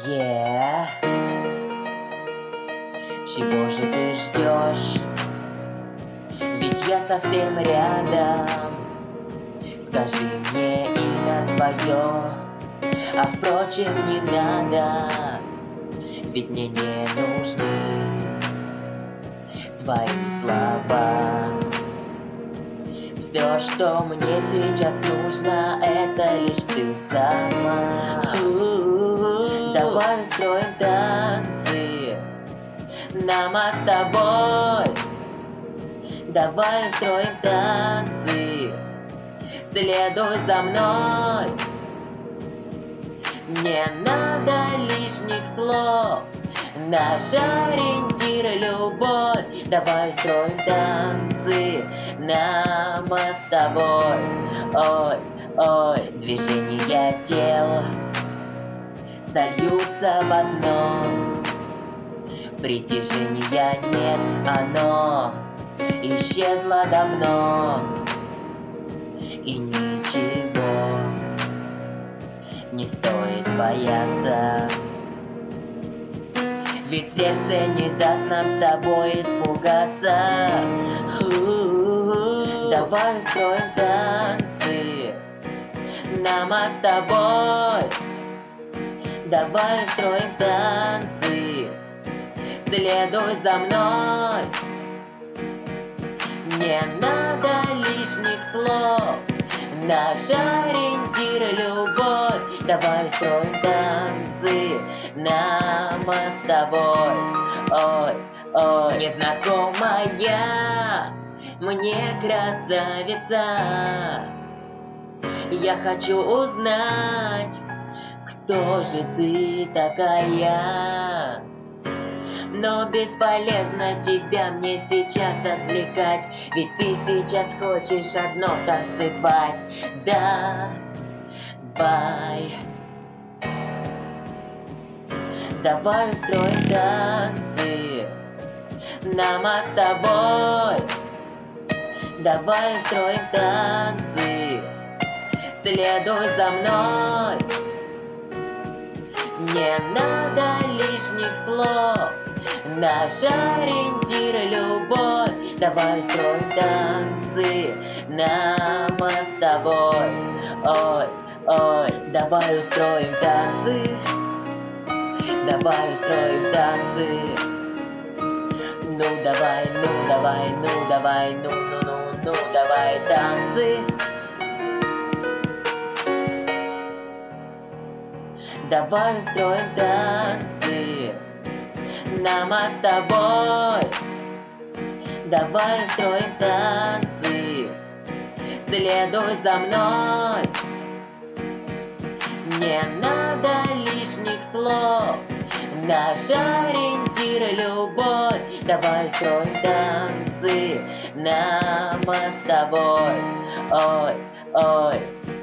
Yeah. Чего же ты ждешь? Ведь я совсем рядом. Скажи мне имя свое, а впрочем не надо, ведь мне не нужны твои слова. Все, что мне сейчас нужно, это лишь ты сама. Давай устроим танцы, нам с тобой. Давай устроим танцы, следуй за мной. Не надо лишних слов, наш ориентир — любовь. Давай устроим танцы, нам с тобой. Ой, ой, движения тел сольются в одно. Притяжения нет, оно исчезло давно. И ничего не стоит бояться, ведь сердце не даст нам с тобой испугаться. Давай устроим танцы, нам с тобой. Давай устроим танцы, следуй за мной. Не надо лишних слов, наш ориентир — любовь. Давай устроим танцы, нам с тобой. Ой, ой, незнакомая мне красавица, я хочу узнать, кто же ты такая. Но бесполезно тебя мне сейчас отвлекать, ведь ты сейчас хочешь одно — танцевать. Давай, давай устроим танцы, нам с тобой. Давай устроим танцы, следуй за мной. Не надо лишних слов, наш ориентир — любовь. Давай устроим танцы, нам с тобой. Ой, ой, давай устроим танцы. Давай устроим танцы. Ну давай, ну давай, ну давай, ну давай танцы. Давай устроим танцы, нам с тобой. Давай устроим танцы, следуй за мной. Не надо лишних слов, наш ориентир — любовь. Давай устроим танцы, нам с тобой. Ой, ой.